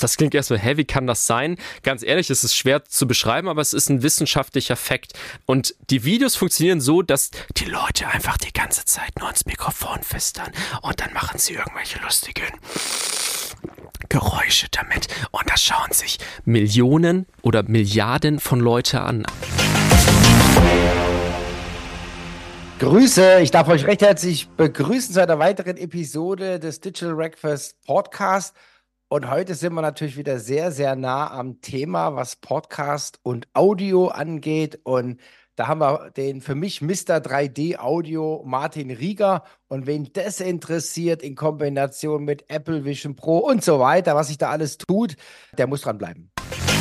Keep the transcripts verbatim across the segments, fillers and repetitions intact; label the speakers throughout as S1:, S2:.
S1: Das klingt erstmal, hä, wie kann das sein? Ganz ehrlich, es ist schwer zu beschreiben, aber es ist ein wissenschaftlicher Fakt. Und die Videos funktionieren so, dass die Leute einfach die ganze Zeit nur ins Mikrofon flüstern und dann machen sie irgendwelche lustigen Geräusche damit. Und das schauen sich Millionen oder Milliarden von Leuten an.
S2: Grüße, ich darf euch recht herzlich begrüßen zu einer weiteren Episode des Digital Breakfast Podcast. Und heute sind wir natürlich wieder sehr, sehr nah am Thema, was Podcast und Audio angeht. Und da haben wir den für mich Mister drei D Audio Martin Rieger. Und wen das interessiert in Kombination mit Apple Vision Pro und so weiter, was sich da alles tut, der muss dranbleiben.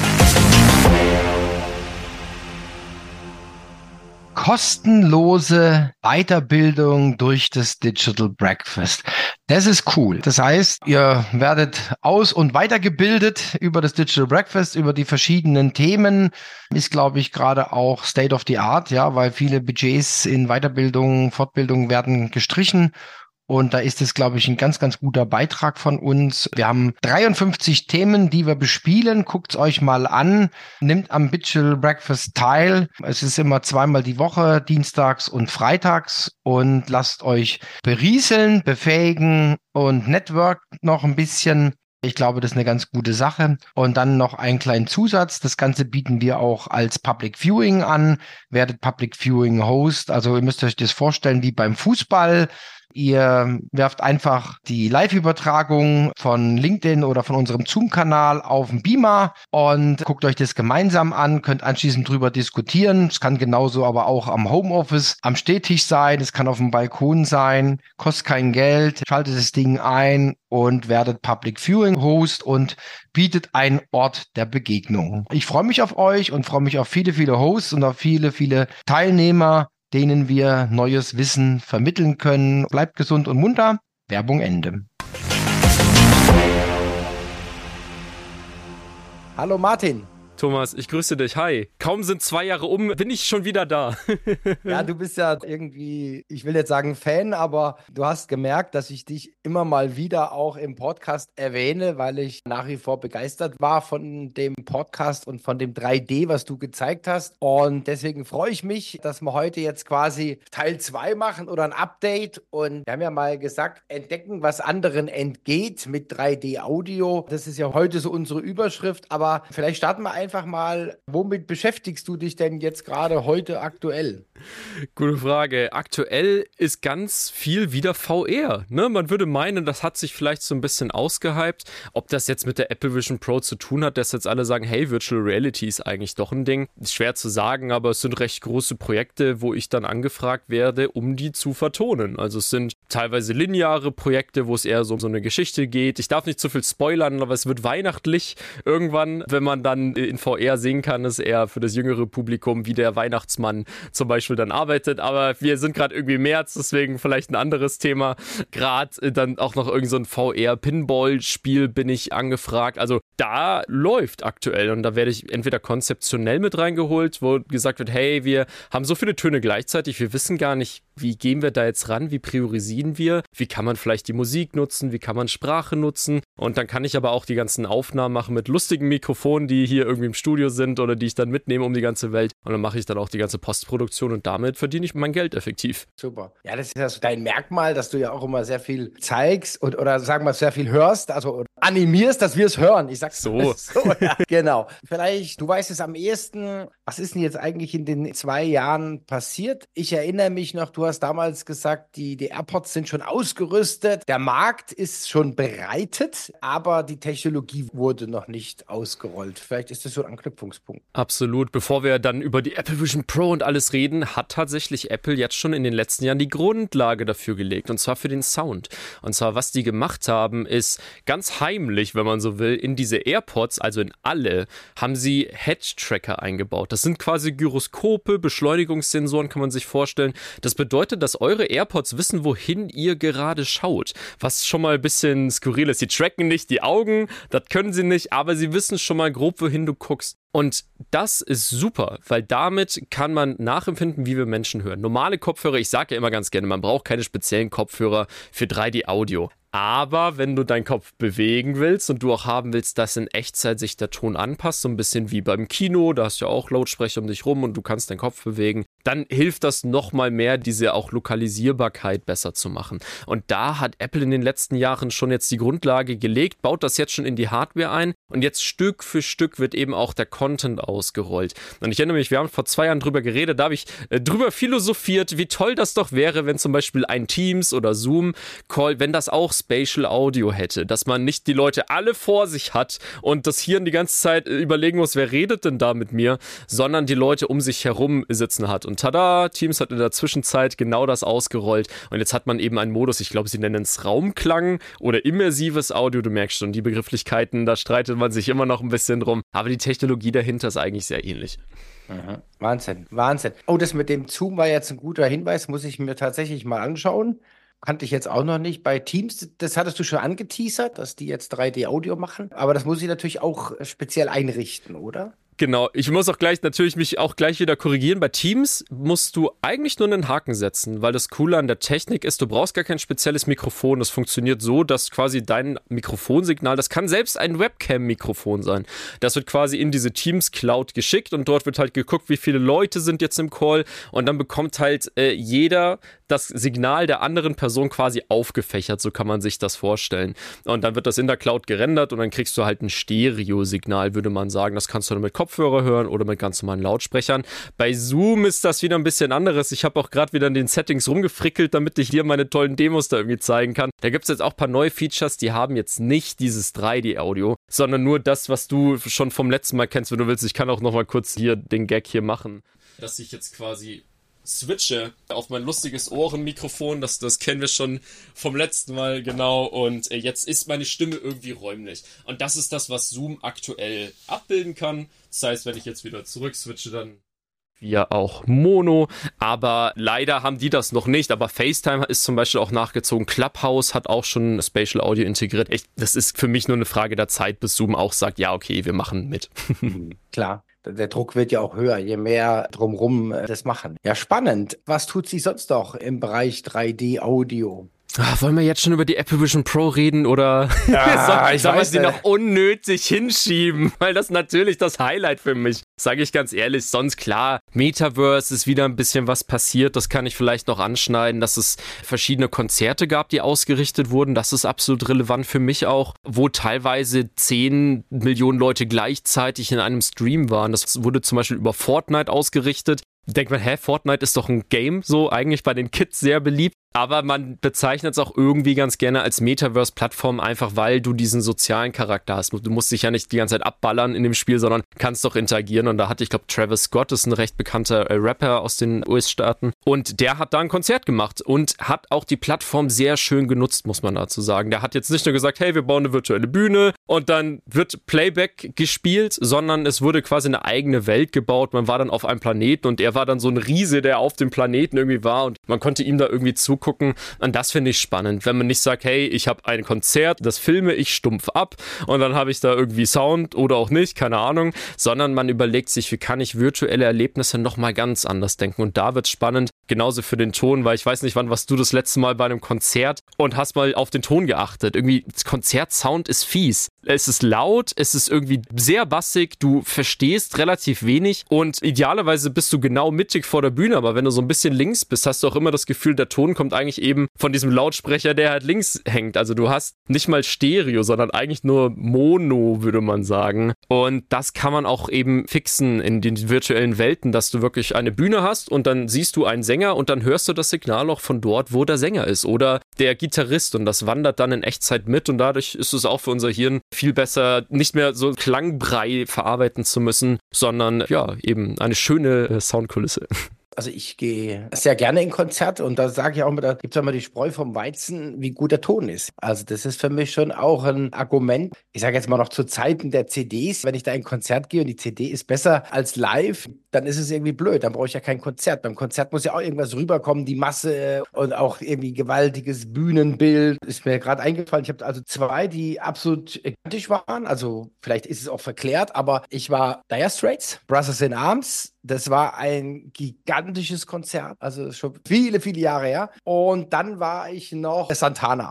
S2: Kostenlose Weiterbildung durch das Digital Breakfast. Das ist cool. Das heißt, ihr werdet aus- und weitergebildet über das Digital Breakfast, über die verschiedenen Themen. Ist, glaube ich, gerade auch State of the Art, ja, weil viele Budgets in Weiterbildung, Fortbildung werden gestrichen. Und da ist es, glaube ich, ein ganz, ganz guter Beitrag von uns. Wir haben dreiundfünfzig Themen, die wir bespielen. Guckt's euch mal an. Nimmt am Digital Breakfast teil. Es ist immer zweimal die Woche, dienstags und freitags. Und lasst euch berieseln, befähigen und network noch ein bisschen. Ich glaube, das ist eine ganz gute Sache. Und dann noch einen kleinen Zusatz. Das Ganze bieten wir auch als Public Viewing an. Werdet Public Viewing Host. Also ihr müsst euch das vorstellen wie beim Fußball. Ihr werft einfach die Live-Übertragung von LinkedIn oder von unserem Zoom-Kanal auf den Beamer und guckt euch das gemeinsam an, könnt anschließend drüber diskutieren. Es kann genauso aber auch am Homeoffice, am Stehtisch sein, es kann auf dem Balkon sein, kostet kein Geld, schaltet das Ding ein und werdet Public Viewing Host und bietet einen Ort der Begegnung. Ich freue mich auf euch und freue mich auf viele, viele Hosts und auf viele, viele Teilnehmer, denen wir neues Wissen vermitteln können. Bleibt gesund und munter. Werbung Ende. Hallo Martin.
S1: Thomas, ich grüße dich. Hi. Kaum sind zwei Jahre um, bin ich schon wieder da.
S2: Ja, du bist ja irgendwie, ich will jetzt sagen Fan, aber du hast gemerkt, dass ich dich immer mal wieder auch im Podcast erwähne, weil ich nach wie vor begeistert war von dem Podcast und von dem drei D, was du gezeigt hast. Und deswegen freue ich mich, dass wir heute jetzt quasi Teil zwei machen oder ein Update. Und wir haben ja mal gesagt, entdecken, was anderen entgeht mit drei D Audio. Das ist ja heute so unsere Überschrift, aber vielleicht starten wir einfach Einfach mal, womit beschäftigst du dich denn jetzt gerade heute aktuell?
S1: Gute Frage. Aktuell ist ganz viel wieder V R. Ne? Man würde meinen, das hat sich vielleicht so ein bisschen ausgehypt. Ob das jetzt mit der Apple Vision Pro zu tun hat, dass jetzt alle sagen, hey, Virtual Reality ist eigentlich doch ein Ding. Ist schwer zu sagen, aber es sind recht große Projekte, wo ich dann angefragt werde, um die zu vertonen. Also es sind teilweise lineare Projekte, wo es eher so um so eine Geschichte geht. Ich darf nicht zu viel spoilern, aber es wird weihnachtlich irgendwann, wenn man dann in V R sehen kann, ist eher für das jüngere Publikum, wie der Weihnachtsmann zum Beispiel dann arbeitet. Aber wir sind gerade irgendwie März, deswegen vielleicht ein anderes Thema. Gerade dann auch noch irgend so ein V R-Pinball-Spiel bin ich angefragt. Also da läuft aktuell und da werde ich entweder konzeptionell mit reingeholt, wo gesagt wird, hey, wir haben so viele Töne gleichzeitig, wir wissen gar nicht, wie gehen wir da jetzt ran, wie priorisieren wir, wie kann man vielleicht die Musik nutzen, wie kann man Sprache nutzen und dann kann ich aber auch die ganzen Aufnahmen machen mit lustigen Mikrofonen, die hier irgendwie im Studio sind oder die ich dann mitnehme um die ganze Welt und dann mache ich dann auch die ganze Postproduktion und damit verdiene ich mein Geld effektiv.
S2: Super. Ja, das ist ja so dein Merkmal, dass du ja auch immer sehr viel zeigst und, oder sagen wir sehr viel hörst, also animierst, dass wir es hören. Ich sag's
S1: so.
S2: so ja. Genau. Vielleicht, du weißt es am ehesten, was ist denn jetzt eigentlich in den zwei Jahren passiert? Ich erinnere mich noch, du hast damals gesagt, die, die AirPods sind schon ausgerüstet, der Markt ist schon bereitet, aber die Technologie wurde noch nicht ausgerollt. Vielleicht ist das so ein Anknüpfungspunkt.
S1: Absolut. Bevor wir dann über die Apple Vision Pro und alles reden, hat tatsächlich Apple jetzt schon in den letzten Jahren die Grundlage dafür gelegt, und zwar für den Sound. Und zwar, was die gemacht haben, ist ganz heimlich, wenn man so will, in diese AirPods, also in alle, haben sie Head-Tracker eingebaut. Das sind quasi Gyroskope, Beschleunigungssensoren, kann man sich vorstellen. Das bedeutet, dass eure AirPods wissen, wohin ihr gerade schaut. Was schon mal ein bisschen skurril ist. Sie tracken nicht die Augen, das können sie nicht, aber sie wissen schon mal grob, wohin du guckst. Und das ist super, weil damit kann man nachempfinden, wie wir Menschen hören. Normale Kopfhörer, ich sage ja immer ganz gerne, man braucht keine speziellen Kopfhörer für drei D Audio. Aber wenn du deinen Kopf bewegen willst und du auch haben willst, dass in Echtzeit sich der Ton anpasst, so ein bisschen wie beim Kino, da hast du ja auch Lautsprecher um dich rum und du kannst deinen Kopf bewegen, dann hilft das nochmal mehr, diese auch Lokalisierbarkeit besser zu machen. Und da hat Apple in den letzten Jahren schon jetzt die Grundlage gelegt, baut das jetzt schon in die Hardware ein und jetzt Stück für Stück wird eben auch der Content ausgerollt. Und ich erinnere mich, wir haben vor zwei Jahren drüber geredet, da habe ich äh, drüber philosophiert, wie toll das doch wäre, wenn zum Beispiel ein Teams oder Zoom Call, wenn das auch Spatial Audio hätte, dass man nicht die Leute alle vor sich hat und das Hirn die ganze Zeit überlegen muss, wer redet denn da mit mir, sondern die Leute um sich herum sitzen hat. Und tada, Teams hat in der Zwischenzeit genau das ausgerollt und jetzt hat man eben einen Modus, ich glaube, sie nennen es Raumklang oder immersives Audio, du merkst schon, die Begrifflichkeiten, da streitet man sich immer noch ein bisschen drum, aber die Technologie dahinter ist eigentlich sehr ähnlich.
S3: Mhm. Wahnsinn, Wahnsinn. Oh, das mit dem Zoom war jetzt ein guter Hinweis, muss ich mir tatsächlich mal anschauen. Kannte ich jetzt auch noch nicht. Bei Teams, das hattest du schon angeteasert, dass die jetzt drei D-Audio machen. Aber das muss ich natürlich auch speziell einrichten, oder?
S1: Genau, ich muss auch gleich natürlich mich auch gleich wieder korrigieren. Bei Teams musst du eigentlich nur einen Haken setzen, weil das Coole an der Technik ist, du brauchst gar kein spezielles Mikrofon. Das funktioniert so, dass quasi dein Mikrofonsignal, das kann selbst ein Webcam-Mikrofon sein. Das wird quasi in diese Teams-Cloud geschickt und dort wird halt geguckt, wie viele Leute sind jetzt im Call und dann bekommt halt äh, jeder das Signal der anderen Person quasi aufgefächert, so kann man sich das vorstellen. Und dann wird das in der Cloud gerendert und dann kriegst du halt ein Stereo-Signal, würde man sagen. Das kannst du dann mit Kopfhörer hören oder mit ganz normalen Lautsprechern. Bei Zoom ist das wieder ein bisschen anderes. Ich habe auch gerade wieder in den Settings rumgefrickelt, damit ich dir meine tollen Demos da irgendwie zeigen kann. Da gibt es jetzt auch ein paar neue Features, die haben jetzt nicht dieses drei D-Audio, sondern nur das, was du schon vom letzten Mal kennst, wenn du willst. Ich kann auch noch mal kurz hier den Gag hier machen. Dass ich jetzt quasi switche auf mein lustiges Ohrenmikrofon, das, das kennen wir schon vom letzten Mal, genau, und äh, jetzt ist meine Stimme irgendwie räumlich. Und das ist das, was Zoom aktuell abbilden kann. Das heißt, wenn ich jetzt wieder zurück switche, dann wir auch Mono, aber leider haben die das noch nicht, aber FaceTime ist zum Beispiel auch nachgezogen, Clubhouse hat auch schon Spatial Audio integriert. Echt, das ist für mich nur eine Frage der Zeit, bis Zoom auch sagt, ja okay, wir machen mit.
S3: Klar. Der Druck wird ja auch höher, je mehr drumherum das machen. Ja, spannend. Was tut sich sonst noch im Bereich drei D-Audio?
S1: Ach, wollen wir jetzt schon über die Apple Vision Pro reden oder
S3: ja,
S1: soll,
S3: ich
S1: soll man
S3: weiß,
S1: sie
S3: äh,
S1: noch unnötig hinschieben? Weil das ist natürlich das Highlight für mich, sage ich ganz ehrlich. Sonst klar, Metaverse ist wieder ein bisschen was passiert, das kann ich vielleicht noch anschneiden, dass es verschiedene Konzerte gab, die ausgerichtet wurden. Das ist absolut relevant für mich auch, wo teilweise zehn Millionen Leute gleichzeitig in einem Stream waren. Das wurde zum Beispiel über Fortnite ausgerichtet. Denkt man, hä, Fortnite ist doch ein Game, so eigentlich bei den Kids sehr beliebt. Aber man bezeichnet es auch irgendwie ganz gerne als Metaverse-Plattform, einfach weil du diesen sozialen Charakter hast. Du musst dich ja nicht die ganze Zeit abballern in dem Spiel, sondern kannst doch interagieren. Und da hatte ich glaube, Travis Scott ist ein recht bekannter äh, Rapper aus den U S-Staaten. Und der hat da ein Konzert gemacht und hat auch die Plattform sehr schön genutzt, muss man dazu sagen. Der hat jetzt nicht nur gesagt, hey, wir bauen eine virtuelle Bühne und dann wird Playback gespielt, sondern es wurde quasi eine eigene Welt gebaut. Man war dann auf einem Planeten und er war dann so ein Riese, der auf dem Planeten irgendwie war und man konnte ihm da irgendwie zugucken. Und das finde ich spannend, wenn man nicht sagt, hey, ich habe ein Konzert, das filme ich stumpf ab und dann habe ich da irgendwie Sound oder auch nicht, keine Ahnung, sondern man überlegt sich, wie kann ich virtuelle Erlebnisse nochmal ganz anders denken und da wird es spannend, genauso für den Ton, weil ich weiß nicht, wann warst du das letzte Mal bei einem Konzert und hast mal auf den Ton geachtet. Irgendwie, Konzertsound ist fies. Es ist laut, es ist irgendwie sehr bassig, du verstehst relativ wenig und idealerweise bist du genau mittig vor der Bühne, aber wenn du so ein bisschen links bist, hast du auch immer das Gefühl, der Ton kommt eigentlich eben von diesem Lautsprecher, der halt links hängt. Also du hast nicht mal Stereo, sondern eigentlich nur Mono, würde man sagen. Und das kann man auch eben fixen in den virtuellen Welten, dass du wirklich eine Bühne hast und dann siehst du einen Sänger und dann hörst du das Signal auch von dort, wo der Sänger ist oder der Gitarrist und das wandert dann in Echtzeit mit und dadurch ist es auch für unser Hirn viel besser, nicht mehr so Klangbrei verarbeiten zu müssen, sondern ja, eben eine schöne äh, Soundkulisse.
S3: Also ich gehe sehr gerne in Konzerte und da sage ich auch immer, da gibt es immer die Spreu vom Weizen, wie gut der Ton ist. Also das ist für mich schon auch ein Argument. Ich sage jetzt mal noch zu Zeiten der C Ds, wenn ich da in ein Konzert gehe und die C D ist besser als live, dann ist es irgendwie blöd, dann brauche ich ja kein Konzert. Beim Konzert muss ja auch irgendwas rüberkommen, die Masse und auch irgendwie gewaltiges Bühnenbild. Ist mir gerade eingefallen, ich habe also zwei, die absolut gigantisch waren, also vielleicht ist es auch verklärt, aber ich war Dire Straits, Brothers in Arms. Das war ein gigantisches Konzert, also schon viele, viele Jahre her. Und dann war ich noch Santana.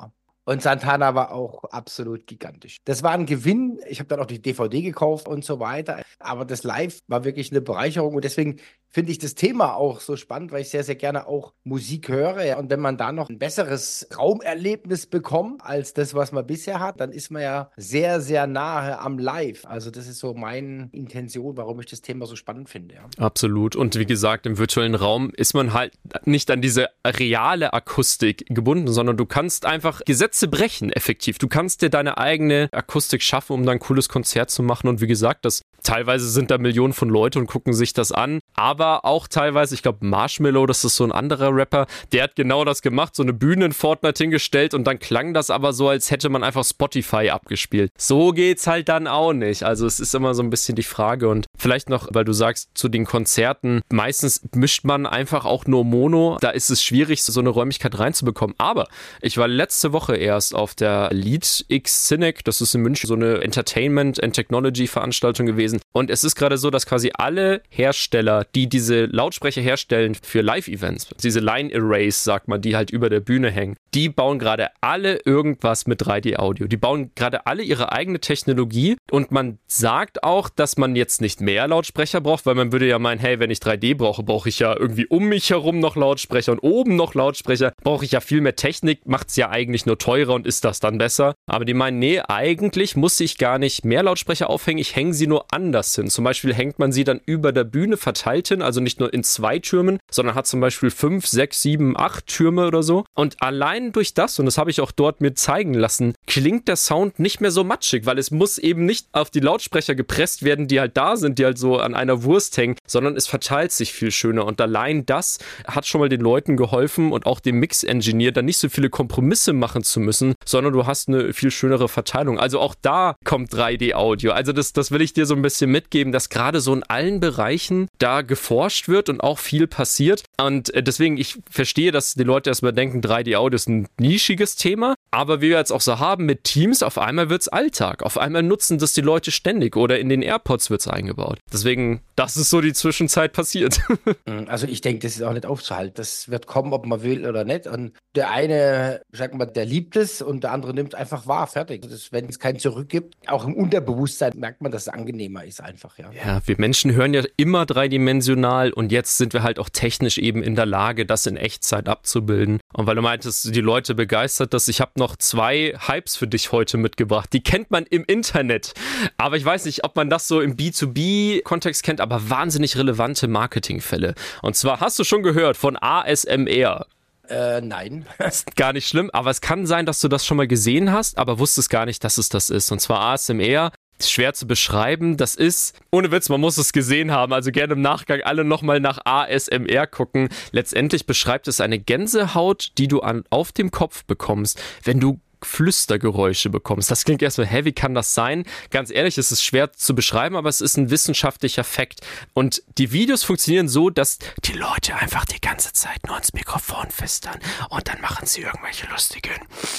S3: Und Santana war auch absolut gigantisch. Das war ein Gewinn. Ich habe dann auch die D V D gekauft und so weiter. Aber das Live war wirklich eine Bereicherung. Und deswegen finde ich das Thema auch so spannend, weil ich sehr, sehr gerne auch Musik höre. Und wenn man da noch ein besseres Raumerlebnis bekommt als das, was man bisher hat, dann ist man ja sehr, sehr nahe am Live. Also das ist so meine Intention, warum ich das Thema so spannend finde. Ja.
S1: Absolut. Und wie gesagt, im virtuellen Raum ist man halt nicht an diese reale Akustik gebunden, sondern du kannst einfach Gesetze brechen, effektiv. Du kannst dir deine eigene Akustik schaffen, um dann ein cooles Konzert zu machen. Und wie gesagt, das teilweise sind da Millionen von Leuten und gucken sich das an. Aber auch teilweise, ich glaube Marshmello, das ist so ein anderer Rapper, der hat genau das gemacht, so eine Bühne in Fortnite hingestellt und dann klang das aber so, als hätte man einfach Spotify abgespielt. So geht's halt dann auch nicht. Also es ist immer so ein bisschen die Frage. Und vielleicht noch, weil du sagst, zu den Konzerten, meistens mischt man einfach auch nur Mono. Da ist es schwierig, so eine Räumlichkeit reinzubekommen. Aber ich war letzte Woche erst auf der Lead X Cynic, das ist in München so eine Entertainment and Technology Veranstaltung gewesen. Und es ist gerade so, dass quasi alle Hersteller, die diese Lautsprecher herstellen für Live-Events, diese Line-Arrays, sagt man, die halt über der Bühne hängen, die bauen gerade alle irgendwas mit drei D-Audio. Die bauen gerade alle ihre eigene Technologie und man sagt auch, dass man jetzt nicht mehr Lautsprecher braucht, weil man würde ja meinen, hey, wenn ich drei D brauche, brauche ich ja irgendwie um mich herum noch Lautsprecher und oben noch Lautsprecher, brauche ich ja viel mehr Technik, macht es ja eigentlich nur teurer und ist das dann besser. Aber die meinen, nee, eigentlich muss ich gar nicht mehr Lautsprecher aufhängen, ich hänge sie nur anders hin. Zum Beispiel hängt man sie dann über der Bühne verteilt hin, also nicht nur in zwei Türmen, sondern hat zum Beispiel fünf, sechs, sieben, acht Türme oder so. Und allein durch das, und das habe ich auch dort mir zeigen lassen, klingt der Sound nicht mehr so matschig, weil es muss eben nicht auf die Lautsprecher gepresst werden, die halt da sind, die halt so an einer Wurst hängen, sondern es verteilt sich viel schöner. Und allein das hat schon mal den Leuten geholfen und auch dem Mix-Engineer, dann nicht so viele Kompromisse machen zu müssen, sondern du hast eine viel schönere Verteilung. Also auch da kommt drei D-Audio. Also das, das will ich dir so ein bisschen mitgeben, dass gerade so in allen Bereichen da geforscht wird und auch viel passiert. Und deswegen, ich verstehe, dass die Leute erstmal denken, drei D-Audio ist ein nischiges Thema, aber wie wir jetzt auch so haben mit Teams, auf einmal wird es Alltag. Auf einmal nutzen das die Leute ständig oder in den AirPods wird es eingebaut. Deswegen, das ist so die Zwischenzeit passiert.
S3: Also ich denke, das ist auch nicht aufzuhalten. Das wird kommen, ob man will oder nicht. Und der eine, sag mal, der liebt es und der andere nimmt einfach wahr, fertig. Das, wenn es kein Zurück gibt, auch im Unterbewusstsein merkt man, dass es angenehmer ist einfach. Ja,
S1: ja, wir Menschen hören ja immer dreidimensional und jetzt sind wir halt auch technisch eben in der Lage, das in Echtzeit abzubilden. Und weil du meintest, die Leute begeistert das, ich habe noch zwei Hypes für dich heute mitgebracht. Die kennt man im Internet, aber ich weiß nicht, ob man das so im B zwei B-Kontext kennt, aber wahnsinnig relevante Marketingfälle. Und zwar hast du schon gehört von A S M R.
S3: Äh, nein.
S1: Ist gar nicht schlimm, aber es kann sein, dass du das schon mal gesehen hast, aber wusstest gar nicht, dass es das ist. Und zwar A S M R. Schwer zu beschreiben, das ist, ohne Witz, man muss es gesehen haben, also gerne im Nachgang alle nochmal nach A S M R gucken. Letztendlich beschreibt es eine Gänsehaut, die du an, auf dem Kopf bekommst, wenn du Flüstergeräusche bekommst. Das klingt erstmal, hä, wie kann das sein? Ganz ehrlich, es ist schwer zu beschreiben, aber es ist ein wissenschaftlicher Fakt. Und die Videos funktionieren so, dass die Leute einfach die ganze Zeit nur ins Mikrofon flüstern und dann machen sie irgendwelche lustigen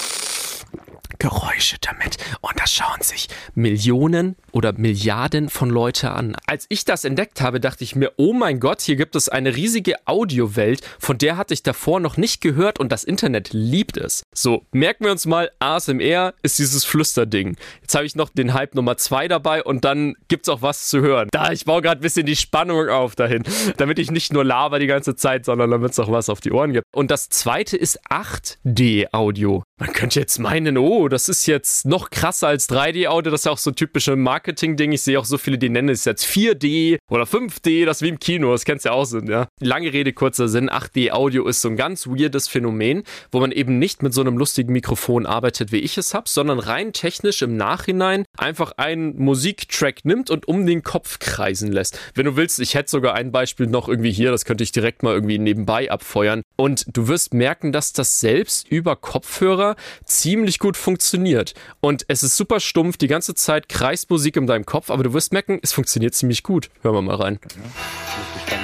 S1: Geräusche damit. Und das schauen sich Millionen oder Milliarden von Leute an. Als ich das entdeckt habe, dachte ich mir, oh mein Gott, hier gibt es eine riesige Audiowelt, von der hatte ich davor noch nicht gehört und das Internet liebt es. So, merken wir uns mal, A S M R ist dieses Flüsterding. Jetzt habe ich noch den Hype Nummer zwei dabei und dann gibt's auch was zu hören. Da, ich baue gerade ein bisschen die Spannung auf dahin, damit ich nicht nur laber die ganze Zeit, sondern damit es auch was auf die Ohren gibt. Und das zweite ist acht D Audio. Man könnte jetzt meinen, oh, das ist jetzt noch krasser als drei D Audio, das ist ja auch so typische Marketing-Ding. Ich sehe auch so viele, die nennen es jetzt vier D oder fünf D, das ist wie im Kino, das kennst du ja auch so, ja. Lange Rede, kurzer Sinn, acht D Audio ist so ein ganz weirdes Phänomen, wo man eben nicht mit so einem lustigen Mikrofon arbeitet, wie ich es habe, sondern rein technisch im Nachhinein einfach einen Musiktrack nimmt und um den Kopf kreisen lässt. Wenn du willst, ich hätte sogar ein Beispiel noch irgendwie hier, das könnte ich direkt mal irgendwie nebenbei abfeuern. Und du wirst merken, dass das selbst über Kopfhörer ziemlich gut funktioniert. Und es ist super stumpf, die ganze Zeit kreist Musik in deinem Kopf, aber du wirst merken, es funktioniert ziemlich gut. Hören wir mal rein. Ja, bin ich gespannt.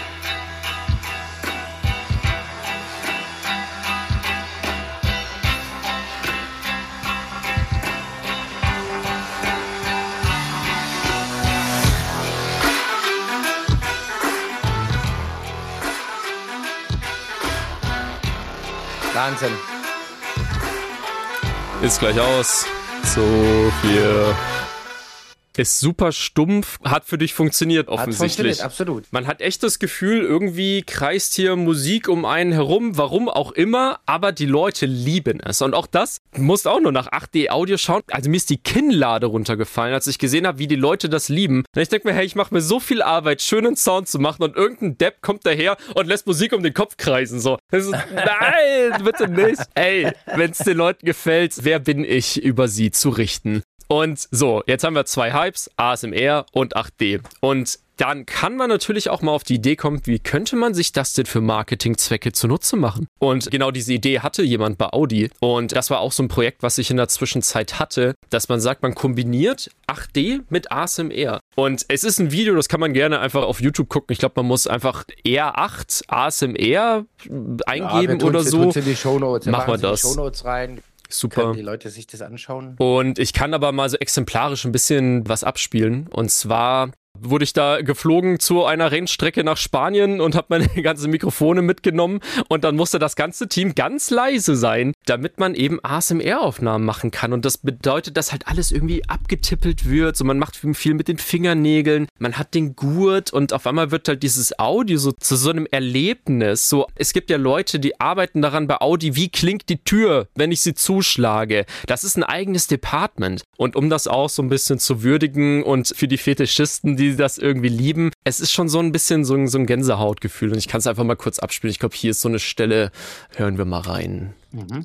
S3: Wahnsinn.
S1: ist gleich aus. So viel. Ist super stumpf, hat für dich funktioniert offensichtlich. Hat funktioniert,
S3: absolut.
S1: Man hat echt das Gefühl, irgendwie kreist hier Musik um einen herum, warum auch immer, aber die Leute lieben es. Und auch das, du musst auch nur nach acht D Audio schauen. Also mir ist die Kinnlade runtergefallen, als ich gesehen habe, wie die Leute das lieben. Und ich denke mir, hey, ich mache mir so viel Arbeit, schönen Sound zu machen und irgendein Depp kommt daher und lässt Musik um den Kopf kreisen. So. Das ist, nein, bitte nicht. Ey, wenn es den Leuten gefällt, wer bin ich, über sie zu richten? Und so, jetzt haben wir zwei Hypes, A S M R und acht D. Und dann kann man natürlich auch mal auf die Idee kommen, wie könnte man sich das denn für Marketingzwecke zunutze machen? Und genau diese Idee hatte jemand bei Audi. Und das war auch so ein Projekt, was ich in der Zwischenzeit hatte, dass man sagt, man kombiniert acht D mit A S M R. Und es ist ein Video, das kann man gerne einfach auf YouTube gucken. Ich glaube, man muss einfach R acht A S M R eingeben ja, oder so.
S3: In die Shownotes. Wir
S1: machen wir das.
S3: In die Shownotes rein.
S1: Super.
S3: Können die Leute sich das anschauen?
S1: Und ich kann aber mal so exemplarisch ein bisschen was abspielen. Und zwar wurde ich da geflogen zu einer Rennstrecke nach Spanien und habe meine ganzen Mikrofone mitgenommen und dann musste das ganze Team ganz leise sein, damit man eben A S M R-Aufnahmen machen kann und das bedeutet, dass halt alles irgendwie abgetippelt wird, so man macht viel mit den Fingernägeln, man hat den Gurt und auf einmal wird halt dieses Audio so zu so einem Erlebnis, so es gibt ja Leute, die arbeiten daran bei Audi, wie klingt die Tür, wenn ich sie zuschlage, das ist ein eigenes Department und um das auch so ein bisschen zu würdigen und für die Fetischisten, die das irgendwie lieben. Es ist schon so ein bisschen so ein, so ein Gänsehautgefühl und ich kann es einfach mal kurz abspielen. Ich glaube, hier ist so eine Stelle. Hören wir mal rein. Mhm.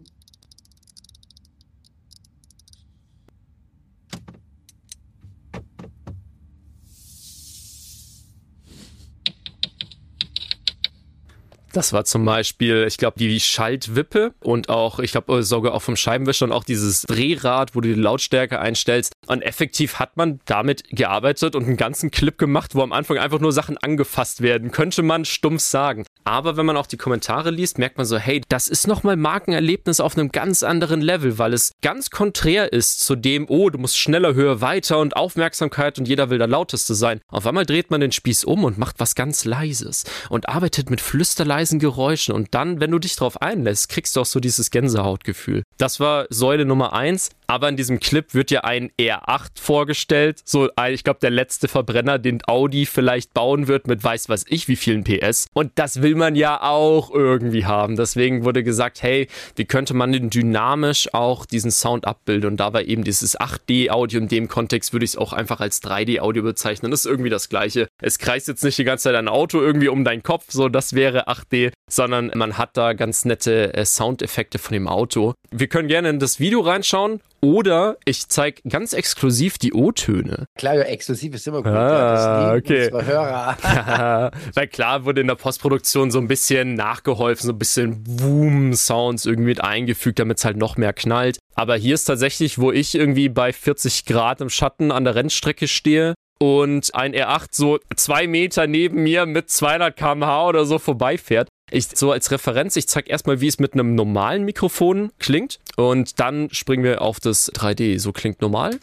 S1: Das war zum Beispiel, ich glaube, die Schaltwippe und auch, ich glaube, sogar auch vom Scheibenwischer und auch dieses Drehrad, wo du die Lautstärke einstellst. Und effektiv hat man damit gearbeitet und einen ganzen Clip gemacht, wo am Anfang einfach nur Sachen angefasst werden. Könnte man stumpf sagen. Aber wenn man auch die Kommentare liest, merkt man so, hey, das ist nochmal Markenerlebnis auf einem ganz anderen Level, weil es ganz konträr ist zu dem, oh, du musst schneller, höher, weiter und Aufmerksamkeit und jeder will der Lauteste sein. Auf einmal dreht man den Spieß um und macht was ganz Leises und arbeitet mit flüsterleisen Geräuschen und dann, wenn du dich drauf einlässt, kriegst du auch so dieses Gänsehautgefühl. Das war Säule Nummer eins, aber in diesem Clip wird ja ein R acht vorgestellt, so, ich glaube, der letzte Verbrenner, den Audi vielleicht bauen wird mit weiß was ich wie vielen P S und das will man ja auch irgendwie haben. Deswegen wurde gesagt, hey, wie könnte man denn dynamisch auch diesen Sound abbilden und da war eben dieses acht D Audio, in dem Kontext würde ich es auch einfach als drei D Audio bezeichnen. Das ist irgendwie das Gleiche. Es kreist jetzt nicht die ganze Zeit ein Auto irgendwie um deinen Kopf, so das wäre acht D, sondern man hat da ganz nette äh, Soundeffekte von dem Auto. Wir können gerne in das Video reinschauen oder ich zeige ganz exklusiv die O-Töne.
S3: Klar, ja, exklusiv ist immer gut.
S1: Ah,
S3: ja,
S1: okay.
S3: Hörer.
S1: Ja, weil klar wurde in der Postproduktion so ein bisschen nachgeholfen, so ein bisschen Boom-Sounds irgendwie mit eingefügt, damit es halt noch mehr knallt. Aber hier ist tatsächlich, wo ich irgendwie bei vierzig Grad im Schatten an der Rennstrecke stehe, und ein R acht so zwei Meter neben mir mit zweihundert Kilometer pro Stunde oder so vorbeifährt. Ich, so als Referenz, ich zeige erstmal, wie es mit einem normalen Mikrofon klingt und dann springen wir auf das drei D. So klingt normal.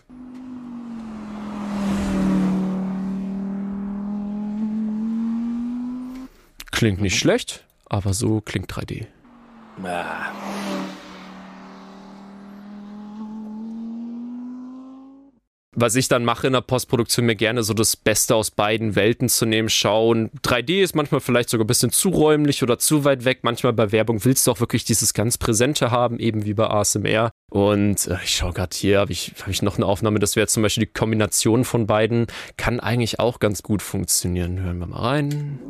S1: Klingt nicht schlecht, aber so klingt drei D.
S3: Ah.
S1: Was ich dann mache in der Postproduktion, mir gerne so das Beste aus beiden Welten zu nehmen, schauen. drei D ist manchmal vielleicht sogar ein bisschen zu räumlich oder zu weit weg. Manchmal bei Werbung willst du auch wirklich dieses ganz Präsente haben, eben wie bei A S M R. Und äh, ich schaue gerade hier, habe ich, hab ich noch eine Aufnahme, das wäre zum Beispiel die Kombination von beiden. Kann eigentlich auch ganz gut funktionieren. Hören wir mal rein.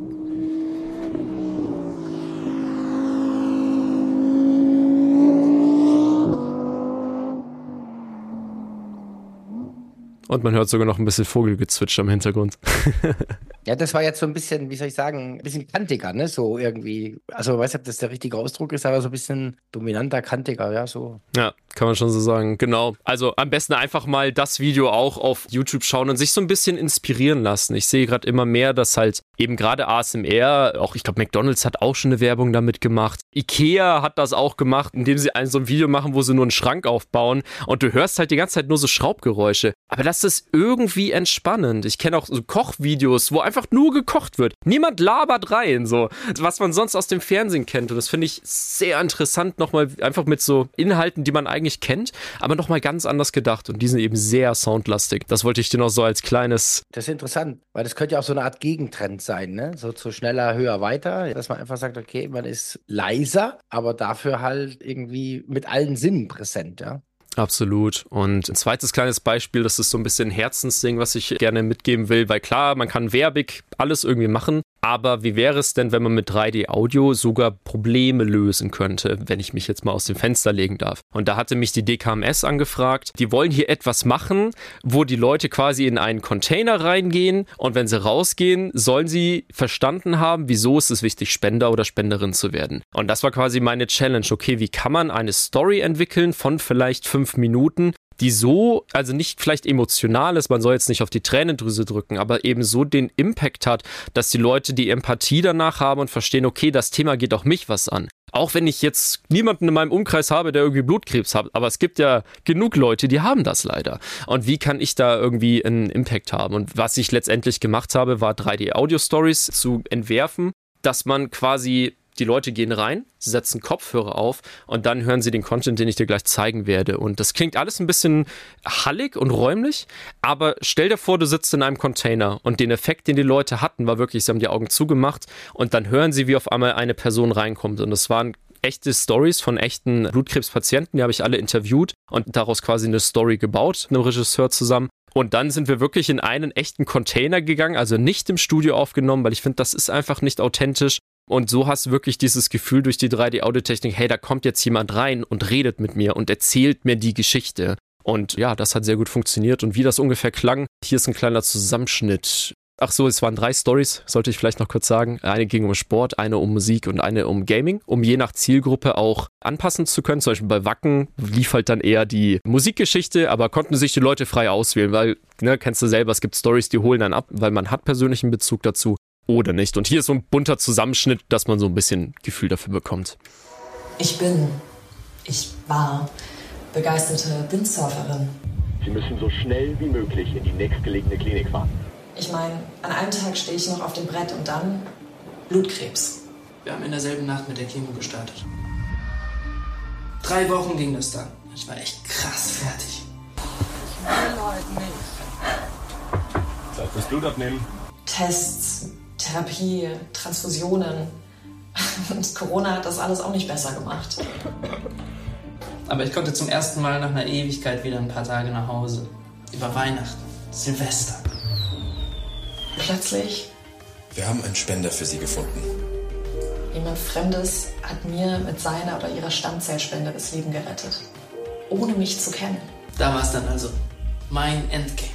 S1: Und man hört sogar noch ein bisschen Vogelgezwitscher im Hintergrund.
S3: Ja, das war jetzt so ein bisschen, wie soll ich sagen, ein bisschen kantiger, ne? So irgendwie. Also, ich weiß nicht, ob das der richtige Ausdruck ist, aber so ein bisschen dominanter, kantiger, ja, so.
S1: Ja, kann man schon so sagen, genau. Also am besten einfach mal das Video auch auf YouTube schauen und sich so ein bisschen inspirieren lassen. Ich sehe gerade immer mehr, dass halt eben gerade A S M R, auch ich glaube McDonald's hat auch schon eine Werbung damit gemacht. Ikea hat das auch gemacht, indem sie ein, so ein Video machen, wo sie nur einen Schrank aufbauen und du hörst halt die ganze Zeit nur so Schraubgeräusche. Aber das ist irgendwie entspannend. Ich kenne auch so Kochvideos, wo einfach nur gekocht wird. Niemand labert rein, so. Was man sonst aus dem Fernsehen kennt. Und das finde ich sehr interessant, nochmal einfach mit so Inhalten, die man eigentlich eigentlich kennt, aber nochmal ganz anders gedacht. Und die sind eben sehr soundlastig. Das wollte ich dir noch so als kleines...
S3: Das ist interessant, weil das könnte ja auch so eine Art Gegentrend sein, ne? So zu schneller, höher, weiter. Dass man einfach sagt, okay, man ist leiser, aber dafür halt irgendwie mit allen Sinnen präsent, ja.
S1: Absolut. Und ein zweites kleines Beispiel, das ist so ein bisschen ein Herzensding, was ich gerne mitgeben will, weil klar, man kann werbig alles irgendwie machen, aber wie wäre es denn, wenn man mit drei D-Audio sogar Probleme lösen könnte, wenn ich mich jetzt mal aus dem Fenster legen darf? Und da hatte mich die D K M S angefragt, die wollen hier etwas machen, wo die Leute quasi in einen Container reingehen und wenn sie rausgehen, sollen sie verstanden haben, wieso ist es wichtig, Spender oder Spenderin zu werden. Und das war quasi meine Challenge. Okay, wie kann man eine Story entwickeln von vielleicht fünf Minuten, die so, also nicht vielleicht emotional ist, man soll jetzt nicht auf die Tränendrüse drücken, aber eben so den Impact hat, dass die Leute die Empathie danach haben und verstehen, okay, das Thema geht auch mich was an. Auch wenn ich jetzt niemanden in meinem Umkreis habe, der irgendwie Blutkrebs hat, aber es gibt ja genug Leute, die haben das leider. Und wie kann ich da irgendwie einen Impact haben? Und was ich letztendlich gemacht habe, war drei D-Audio-Stories zu entwerfen, dass man quasi... Die Leute gehen rein, setzen Kopfhörer auf und dann hören sie den Content, den ich dir gleich zeigen werde. Und das klingt alles ein bisschen hallig und räumlich, aber stell dir vor, du sitzt in einem Container und den Effekt, den die Leute hatten, war wirklich, sie haben die Augen zugemacht und dann hören sie, wie auf einmal eine Person reinkommt. Und das waren echte Stories von echten Blutkrebspatienten, die habe ich alle interviewt und daraus quasi eine Story gebaut, mit einem Regisseur zusammen. Und dann sind wir wirklich in einen echten Container gegangen, also nicht im Studio aufgenommen, weil ich finde, das ist einfach nicht authentisch. Und so hast du wirklich dieses Gefühl durch die drei D-Audiotechnik, hey, da kommt jetzt jemand rein und redet mit mir und erzählt mir die Geschichte. Und ja, das hat sehr gut funktioniert. Und wie das ungefähr klang, hier ist ein kleiner Zusammenschnitt. Ach so, es waren drei Stories, sollte ich vielleicht noch kurz sagen. Eine ging um Sport, eine um Musik und eine um Gaming, um je nach Zielgruppe auch anpassen zu können. Zum Beispiel bei Wacken lief halt dann eher die Musikgeschichte, aber konnten sich die Leute frei auswählen, weil, ne, kennst du selber, es gibt Stories, die holen dann ab, weil man hat persönlichen Bezug dazu. Oder nicht. Und hier ist so ein bunter Zusammenschnitt, dass man so ein bisschen Gefühl dafür bekommt.
S4: Ich bin, ich war begeisterte Windsurferin.
S5: Sie müssen so schnell wie möglich in die nächstgelegene Klinik fahren.
S4: Ich meine, an einem Tag stehe ich noch auf dem Brett und dann Blutkrebs.
S6: Wir haben in derselben Nacht mit der Chemo gestartet. Drei Wochen ging das dann. Ich war echt krass fertig.
S4: Ich will heute nicht.
S5: Zeit fürs Blut abnehmen.
S4: Tests, Therapie, Transfusionen. Und Corona hat das alles auch nicht besser gemacht.
S6: Aber ich konnte zum ersten Mal nach einer Ewigkeit wieder ein paar Tage nach Hause. Über Weihnachten, Silvester.
S4: Plötzlich...
S7: Wir haben einen Spender für Sie gefunden.
S4: Jemand Fremdes hat mir mit seiner oder ihrer Stammzellspende das Leben gerettet. Ohne mich zu kennen.
S6: Da war es dann also mein Endgame.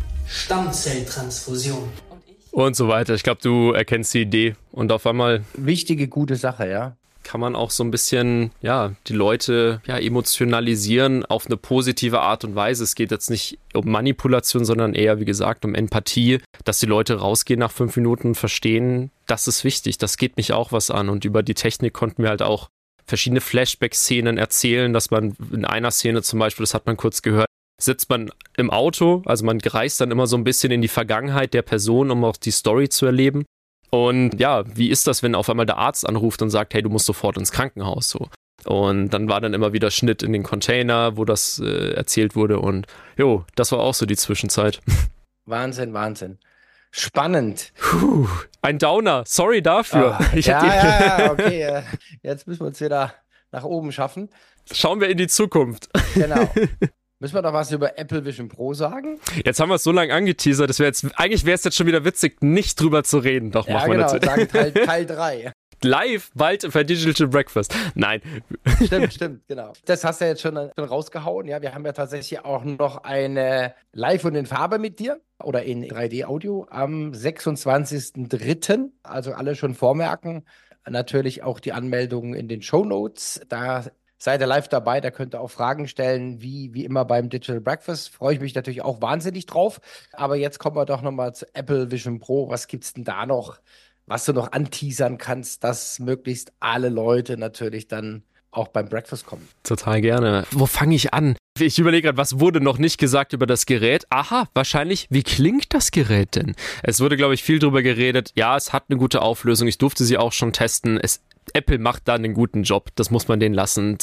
S6: Stammzelltransfusion.
S1: Und so weiter. Ich glaube, du erkennst die Idee. Und auf einmal...
S3: Wichtige, gute Sache, ja.
S1: Kann man auch so ein bisschen, ja, die Leute ja, emotionalisieren auf eine positive Art und Weise. Es geht jetzt nicht um Manipulation, sondern eher, wie gesagt, um Empathie, dass die Leute rausgehen nach fünf Minuten und verstehen, das ist wichtig, das geht mich auch was an. Und über die Technik konnten wir halt auch verschiedene Flashback-Szenen erzählen, dass man in einer Szene zum Beispiel, das hat man kurz gehört, sitzt man im Auto, also man reist dann immer so ein bisschen in die Vergangenheit der Person, um auch die Story zu erleben. Und ja, wie ist das, wenn auf einmal der Arzt anruft und sagt, hey, du musst sofort ins Krankenhaus, so. Und dann war dann immer wieder Schnitt in den Container, wo das äh, erzählt wurde und jo, das war auch so die Zwischenzeit.
S3: Wahnsinn, Wahnsinn. Spannend.
S1: Puh, ein Downer, sorry dafür.
S3: Oh,
S1: ich
S3: ja,
S1: ja,
S3: ja, okay, jetzt müssen wir uns wieder nach oben schaffen.
S1: Schauen wir in die Zukunft.
S3: Genau. Müssen wir doch was über Apple Vision Pro sagen?
S1: Jetzt haben wir es so lange angeteasert, dass wir jetzt, eigentlich wäre es jetzt schon wieder witzig, nicht drüber zu reden. Doch,
S3: ja,
S1: machen wir
S3: genau,
S1: das.
S3: sagen Teil, Teil drei.
S1: Live, bald bei Digital Breakfast. Nein.
S3: Stimmt, stimmt, genau. Das hast du jetzt schon, schon rausgehauen. Ja, wir haben ja tatsächlich auch noch eine Live und in Farbe mit dir oder in drei D-Audio am sechsundzwanzigsten dritten Also alle schon vormerken. Natürlich auch die Anmeldung in den Shownotes. Da seid ihr live dabei, da könnt ihr auch Fragen stellen, wie, wie immer beim Digital Breakfast. Freue ich mich natürlich auch wahnsinnig drauf. Aber jetzt kommen wir doch nochmal zu Apple Vision Pro. Was gibt's denn da noch, was du noch anteasern kannst, dass möglichst alle Leute natürlich dann auch beim Breakfast kommen?
S1: Total gerne. Wo fange ich an? Ich überlege gerade, was wurde noch nicht gesagt über das Gerät? Aha, wahrscheinlich, wie klingt das Gerät denn? Es wurde, glaube ich, viel drüber geredet. Ja, es hat eine gute Auflösung. Ich durfte sie auch schon testen. Es Apple macht da einen guten Job, das muss man denen lassen. So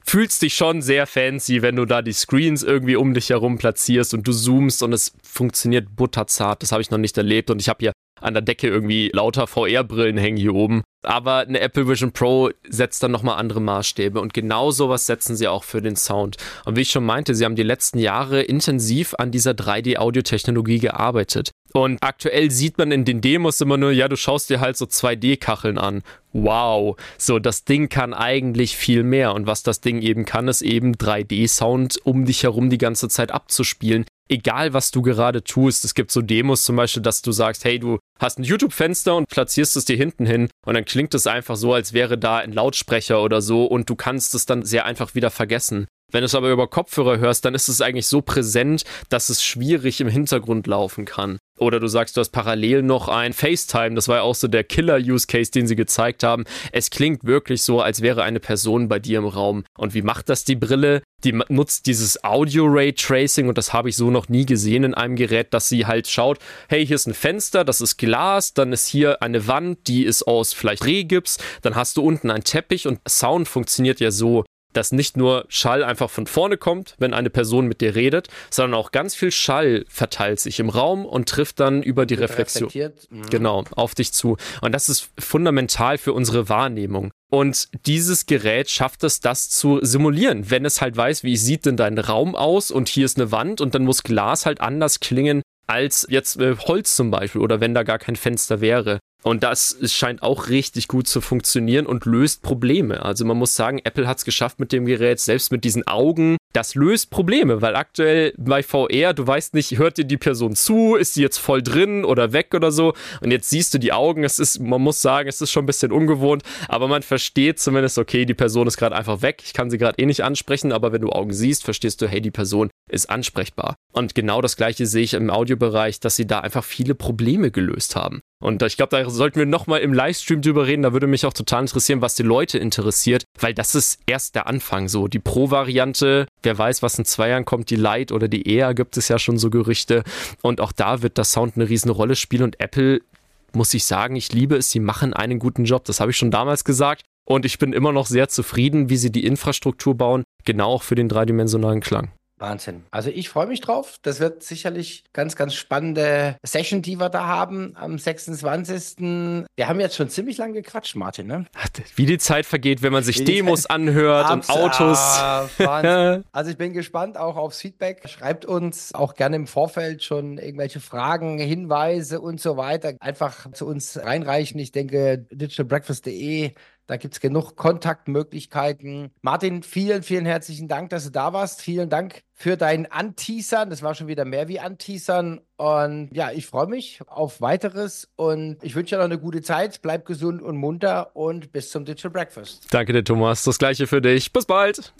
S1: fühlst dich schon sehr fancy, wenn du da die Screens irgendwie um dich herum platzierst und du zoomst und es funktioniert butterzart. Das habe ich noch nicht erlebt und ich habe hier an der Decke irgendwie lauter V R-Brillen hängen hier oben. Aber eine Apple Vision Pro setzt dann nochmal andere Maßstäbe und genau sowas setzen sie auch für den Sound. Und wie ich schon meinte, sie haben die letzten Jahre intensiv an dieser drei D-Audio-Technologie gearbeitet. Und aktuell sieht man in den Demos immer nur, ja, du schaust dir halt so zwei D-Kacheln an. Wow, so das Ding kann eigentlich viel mehr. Und was das Ding eben kann, ist eben drei D-Sound um dich herum die ganze Zeit abzuspielen. Egal, was du gerade tust. Es gibt so Demos zum Beispiel, dass du sagst, hey, du hast ein YouTube-Fenster und platzierst es dir hinten hin und dann klingt es einfach so, als wäre da ein Lautsprecher oder so und du kannst es dann sehr einfach wieder vergessen. Wenn du es aber über Kopfhörer hörst, dann ist es eigentlich so präsent, dass es schwierig im Hintergrund laufen kann. Oder du sagst, du hast parallel noch ein FaceTime, das war ja auch so der Killer-Use-Case, den sie gezeigt haben. Es klingt wirklich so, als wäre eine Person bei dir im Raum. Und wie macht das die Brille? Die nutzt dieses Audio-Ray-Tracing und das habe ich so noch nie gesehen in einem Gerät, dass sie halt schaut, hey, hier ist ein Fenster, das ist Glas, dann ist hier eine Wand, die ist aus vielleicht Rehgips, dann hast du unten einen Teppich und Sound funktioniert ja so, dass nicht nur Schall einfach von vorne kommt, wenn eine Person mit dir redet, sondern auch ganz viel Schall verteilt sich im Raum und trifft dann über die Reflexion, mhm. genau, auf dich zu. Und das ist fundamental für unsere Wahrnehmung. Und dieses Gerät schafft es, das zu simulieren, wenn es halt weiß, wie sieht denn dein Raum aus und hier ist eine Wand und dann muss Glas halt anders klingen als jetzt äh, Holz zum Beispiel oder wenn da gar kein Fenster wäre. Und das scheint auch richtig gut zu funktionieren und löst Probleme. Also man muss sagen, Apple hat es geschafft mit dem Gerät, selbst mit diesen Augen, das löst Probleme, weil aktuell bei V R, du weißt nicht, hört dir die Person zu, ist sie jetzt voll drin oder weg oder so und jetzt siehst du die Augen, es ist, man muss sagen, es ist schon ein bisschen ungewohnt, aber man versteht zumindest, okay, die Person ist gerade einfach weg, ich kann sie gerade eh nicht ansprechen, aber wenn du Augen siehst, verstehst du, hey, die Person ist ansprechbar. Und genau das Gleiche sehe ich im Audiobereich, dass sie da einfach viele Probleme gelöst haben. Und ich glaube, da sollten wir nochmal im Livestream drüber reden. Da würde mich auch total interessieren, was die Leute interessiert, weil das ist erst der Anfang so. Die Pro-Variante, wer weiß, was in zwei Jahren kommt, die Lite oder die Air, gibt es ja schon so Gerüchte. Und auch da wird das Sound eine riesen Rolle spielen. Und Apple, muss ich sagen, ich liebe es, sie machen einen guten Job. Das habe ich schon damals gesagt. Und ich bin immer noch sehr zufrieden, wie sie die Infrastruktur bauen, genau auch für den dreidimensionalen Klang.
S3: Wahnsinn. Also ich freue mich drauf. Das wird sicherlich ganz, ganz spannende Session, die wir da haben am sechsundzwanzigsten Wir haben jetzt schon ziemlich lange gequatscht, Martin, ne?
S1: Wie die Zeit vergeht, wenn man sich Demos Zeit anhört Abs- und Autos.
S3: Ah, Wahnsinn. Also ich bin gespannt auch aufs Feedback. Schreibt uns auch gerne im Vorfeld schon irgendwelche Fragen, Hinweise und so weiter. Einfach zu uns reinreichen. Ich denke, digital breakfast punkt de, da gibt es genug Kontaktmöglichkeiten. Martin, vielen, vielen herzlichen Dank, dass du da warst. Vielen Dank für dein Anteasern. Das war schon wieder mehr wie Anteasern. Und ja, ich freue mich auf Weiteres und ich wünsche dir noch eine gute Zeit. Bleib gesund und munter und bis zum Digital Breakfast.
S1: Danke dir, Thomas. Das Gleiche für dich. Bis bald.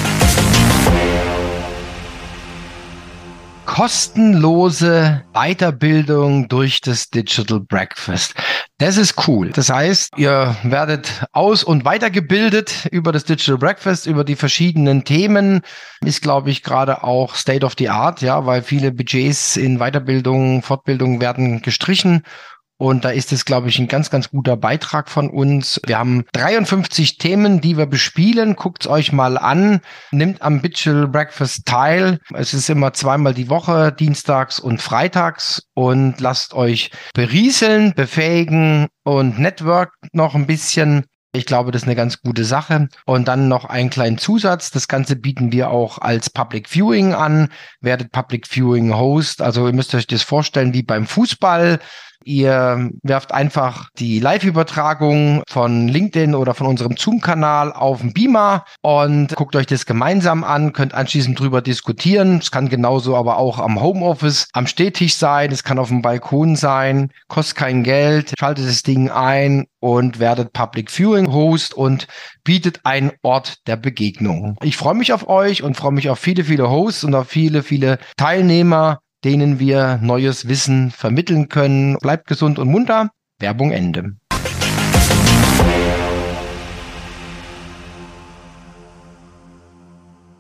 S2: Kostenlose Weiterbildung durch das Digital Breakfast. Das ist cool. Das heißt, ihr werdet aus- und weitergebildet über das Digital Breakfast, über die verschiedenen Themen. Ist, glaube ich, gerade auch State of the Art, ja, weil viele Budgets in Weiterbildung, Fortbildung werden gestrichen. Und da ist es, glaube ich, ein ganz, ganz guter Beitrag von uns. Wir haben dreiundfünfzig Themen, die wir bespielen. Guckt's euch mal an. Nimmt am Digital Breakfast teil. Es ist immer zweimal die Woche, dienstags und freitags. Und lasst euch berieseln, befähigen und network noch ein bisschen. Ich glaube, das ist eine ganz gute Sache. Und dann noch einen kleinen Zusatz. Das Ganze bieten wir auch als Public Viewing an. Werdet Public Viewing Host. Also ihr müsst euch das vorstellen wie beim Fußball. Ihr werft einfach die Live-Übertragung von LinkedIn oder von unserem Zoom-Kanal auf den Beamer und guckt euch das gemeinsam an, könnt anschließend drüber diskutieren. Es kann genauso aber auch am Homeoffice, am Stehtisch sein, es kann auf dem Balkon sein, kostet kein Geld, schaltet das Ding ein und werdet Public Viewing Host und bietet einen Ort der Begegnung. Ich freue mich auf euch und freue mich auf viele, viele Hosts und auf viele, viele Teilnehmer, denen wir neues Wissen vermitteln können. Bleibt gesund und munter. Werbung Ende.